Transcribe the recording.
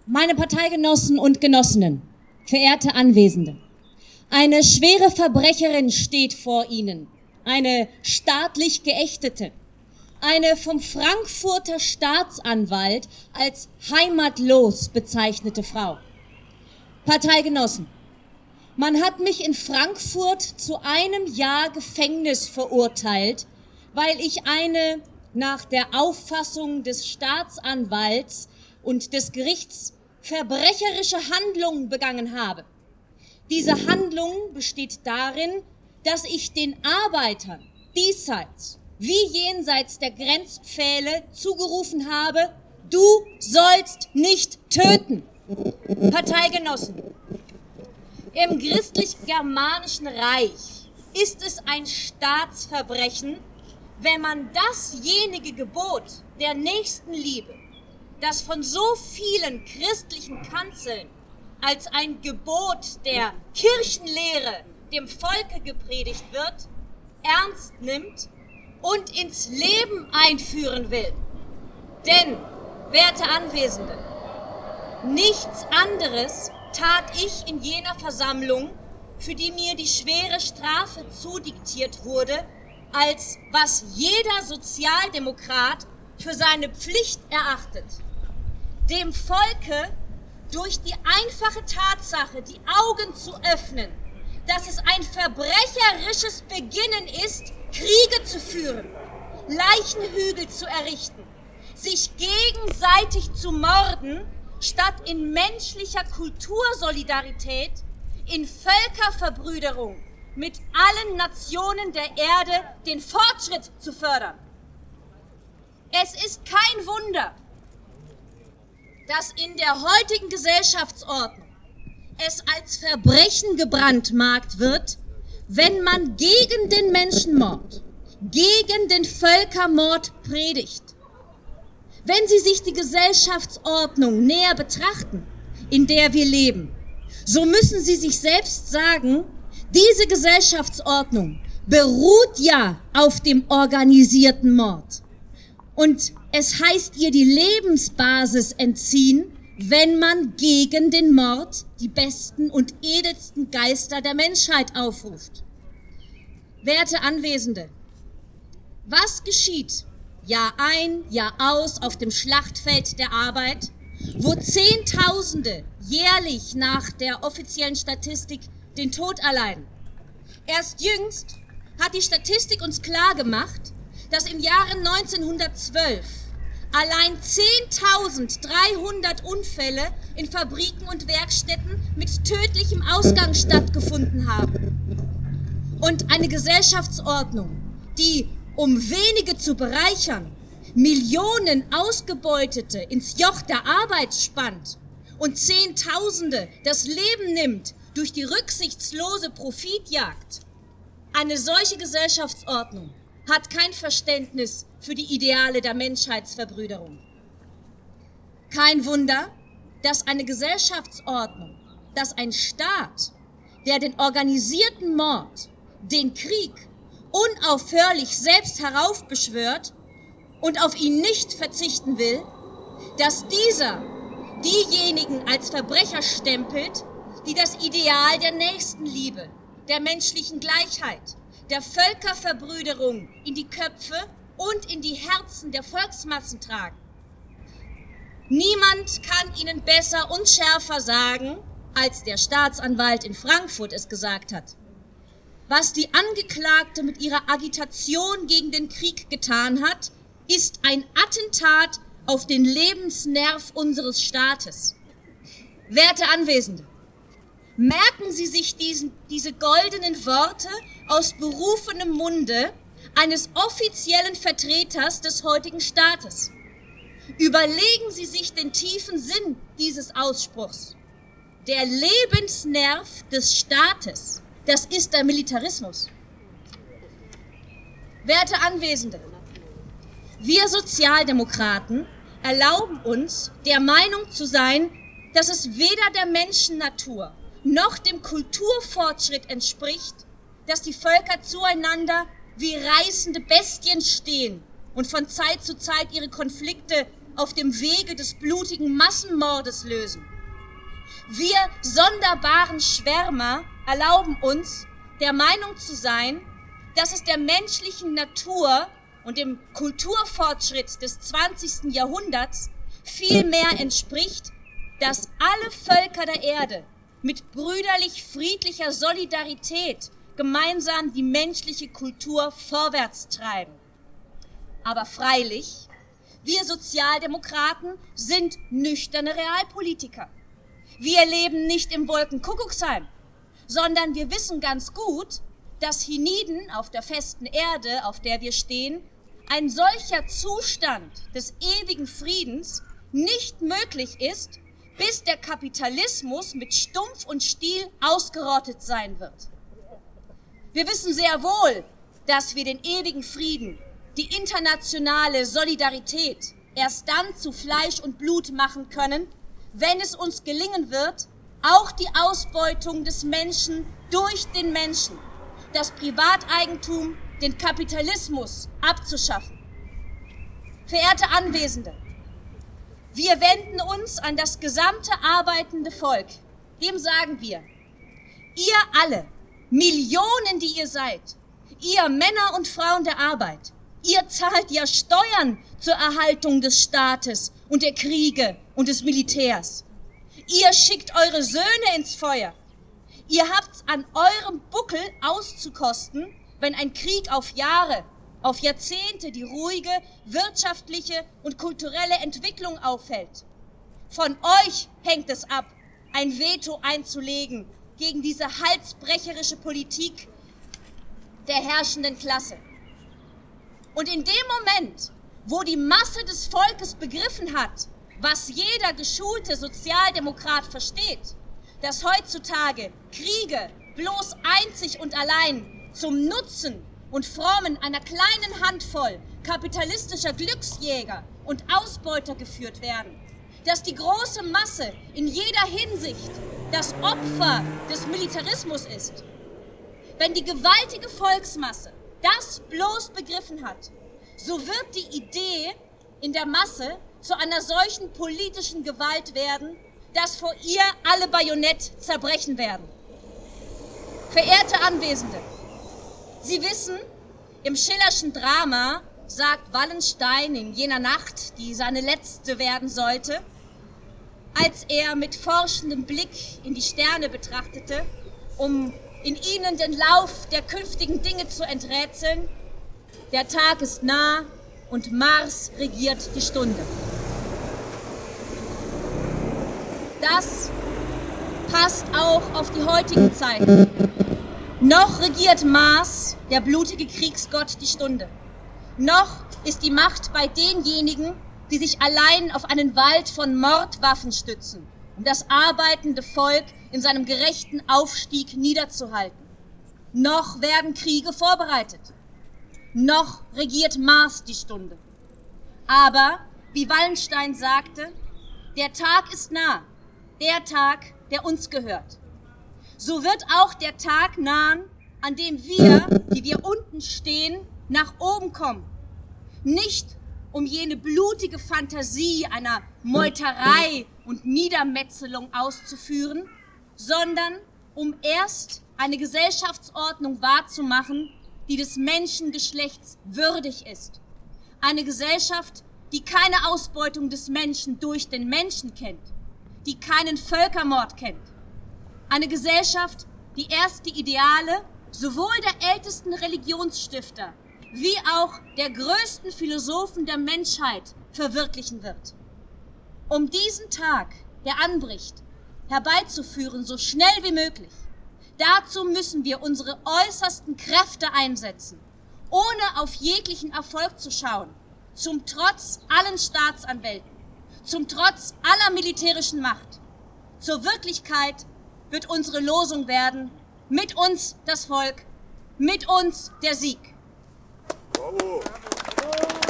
Meine Parteigenossen und Genossinnen, verehrte Anwesende, eine schwere Verbrecherin steht vor Ihnen, eine staatlich Geächtete, eine vom Frankfurter Staatsanwalt als heimatlos bezeichnete Frau. Parteigenossen, man hat mich in Frankfurt zu 1 Jahr Gefängnis verurteilt, weil ich eine nach der Auffassung des Staatsanwalts und des Gerichts verbrecherische Handlung begangen habe. Diese Handlung besteht darin, dass ich den Arbeitern diesseits wie jenseits der Grenzpfähle zugerufen habe, du sollst nicht töten. Parteigenossen, im christlich-germanischen Reich ist es ein Staatsverbrechen, wenn man dasjenige Gebot der Nächstenliebe, das von so vielen christlichen Kanzeln als ein Gebot der Kirchenlehre dem Volke gepredigt wird, ernst nimmt und ins Leben einführen will. Denn, werte Anwesende, nichts anderes tat ich in jener Versammlung, für die mir die schwere Strafe zudiktiert wurde, als was jeder Sozialdemokrat für seine Pflicht erachtet, dem Volke durch die einfache Tatsache die Augen zu öffnen, dass es ein verbrecherisches Beginnen ist, Kriege zu führen, Leichenhügel zu errichten, sich gegenseitig zu morden, statt in menschlicher Kultursolidarität, in Völkerverbrüderung mit allen Nationen der Erde den Fortschritt zu fördern. Es ist kein Wunder, dass in der heutigen Gesellschaftsordnung es als Verbrechen gebrandmarkt wird, wenn man gegen den Menschenmord, gegen den Völkermord predigt. Wenn Sie sich die Gesellschaftsordnung näher betrachten, in der wir leben, so müssen Sie sich selbst sagen, diese Gesellschaftsordnung beruht ja auf dem organisierten Mord. Und es heißt ihr die Lebensbasis entziehen, wenn man gegen den Mord die besten und edelsten Geister der Menschheit aufruft. Werte Anwesende, was geschieht Jahr ein, Jahr aus auf dem Schlachtfeld der Arbeit, wo Zehntausende jährlich nach der offiziellen Statistik den Tod erleiden? Erst jüngst hat die Statistik uns klargemacht, dass im Jahre 1912 allein 10.300 Unfälle in Fabriken und Werkstätten mit tödlichem Ausgang stattgefunden haben. Und eine Gesellschaftsordnung, die, um wenige zu bereichern, Millionen Ausgebeutete ins Joch der Arbeit spannt und Zehntausende das Leben nimmt durch die rücksichtslose Profitjagd. Eine solche Gesellschaftsordnung hat kein Verständnis für die Ideale der Menschheitsverbrüderung. Kein Wunder, dass eine Gesellschaftsordnung, dass ein Staat, der den organisierten Mord, den Krieg unaufhörlich selbst heraufbeschwört und auf ihn nicht verzichten will, dass dieser diejenigen als Verbrecher stempelt, die das Ideal der Nächstenliebe, der menschlichen Gleichheit, der Völkerverbrüderung in die Köpfe und in die Herzen der Volksmassen tragen. Niemand kann Ihnen besser und schärfer sagen, als der Staatsanwalt in Frankfurt es gesagt hat. Was die Angeklagte mit ihrer Agitation gegen den Krieg getan hat, ist ein Attentat auf den Lebensnerv unseres Staates. Werte Anwesende, merken Sie sich diese goldenen Worte aus berufenem Munde eines offiziellen Vertreters des heutigen Staates. Überlegen Sie sich den tiefen Sinn dieses Ausspruchs. Der Lebensnerv des Staates, das ist der Militarismus. Werte Anwesende, wir Sozialdemokraten erlauben uns, der Meinung zu sein, dass es weder der Menschennatur noch dem Kulturfortschritt entspricht, dass die Völker zueinander wie reißende Bestien stehen und von Zeit zu Zeit ihre Konflikte auf dem Wege des blutigen Massenmordes lösen. Wir sonderbaren Schwärmer erlauben uns, der Meinung zu sein, dass es der menschlichen Natur und dem Kulturfortschritt des 20. Jahrhunderts viel mehr entspricht, dass alle Völker der Erde mit brüderlich friedlicher Solidarität gemeinsam die menschliche Kultur vorwärts treiben. Aber freilich, wir Sozialdemokraten sind nüchterne Realpolitiker. Wir leben nicht im Wolkenkuckucksheim, sondern wir wissen ganz gut, dass hienieden auf der festen Erde, auf der wir stehen, ein solcher Zustand des ewigen Friedens nicht möglich ist, bis der Kapitalismus mit Stumpf und Stiel ausgerottet sein wird. Wir wissen sehr wohl, dass wir den ewigen Frieden, die internationale Solidarität erst dann zu Fleisch und Blut machen können, wenn es uns gelingen wird, auch die Ausbeutung des Menschen durch den Menschen, das Privateigentum, den Kapitalismus abzuschaffen. Verehrte Anwesende, wir wenden uns an das gesamte arbeitende Volk. Dem sagen wir, ihr alle, Millionen, die ihr seid, ihr Männer und Frauen der Arbeit, ihr zahlt ja Steuern zur Erhaltung des Staates und der Kriege und des Militärs. Ihr schickt eure Söhne ins Feuer. Ihr habt's an eurem Buckel auszukosten, wenn ein Krieg auf Jahre, auf Jahrzehnte die ruhige wirtschaftliche und kulturelle Entwicklung aufhält. Von euch hängt es ab, ein Veto einzulegen gegen diese halsbrecherische Politik der herrschenden Klasse. Und in dem Moment, wo die Masse des Volkes begriffen hat, was jeder geschulte Sozialdemokrat versteht, dass heutzutage Kriege bloß einzig und allein zum Nutzen und Frommen einer kleinen Handvoll kapitalistischer Glücksjäger und Ausbeuter geführt werden, dass die große Masse in jeder Hinsicht das Opfer des Militarismus ist. Wenn die gewaltige Volksmasse das bloß begriffen hat, so wird die Idee in der Masse zu einer solchen politischen Gewalt werden, dass vor ihr alle Bajonett zerbrechen werden. Verehrte Anwesende, Sie wissen, im Schillerschen Drama sagt Wallenstein in jener Nacht, die seine letzte werden sollte, als er mit forschendem Blick in die Sterne betrachtete, um in ihnen den Lauf der künftigen Dinge zu enträtseln: Der Tag ist nah und Mars regiert die Stunde. Das passt auch auf die heutigen Zeiten. Noch regiert Mars, der blutige Kriegsgott, die Stunde. Noch ist die Macht bei denjenigen, die sich allein auf einen Wald von Mordwaffen stützen, um das arbeitende Volk in seinem gerechten Aufstieg niederzuhalten. Noch werden Kriege vorbereitet. Noch regiert Mars die Stunde. Aber, wie Wallenstein sagte, der Tag ist nah, der Tag, der uns gehört. So wird auch der Tag nahen, an dem wir, die wir unten stehen, nach oben kommen. Nicht um jene blutige Fantasie einer Meuterei und Niedermetzelung auszuführen, sondern um erst eine Gesellschaftsordnung wahrzumachen, die des Menschengeschlechts würdig ist. Eine Gesellschaft, die keine Ausbeutung des Menschen durch den Menschen kennt, die keinen Völkermord kennt. Eine Gesellschaft, die erst die Ideale sowohl der ältesten Religionsstifter wie auch der größten Philosophen der Menschheit verwirklichen wird. Um diesen Tag, der anbricht, herbeizuführen, so schnell wie möglich, dazu müssen wir unsere äußersten Kräfte einsetzen, ohne auf jeglichen Erfolg zu schauen, zum Trotz allen Staatsanwälten, zum Trotz aller militärischen Macht. Zur Wirklichkeit wird unsere Losung werden: Mit uns das Volk, mit uns der Sieg. Bravo.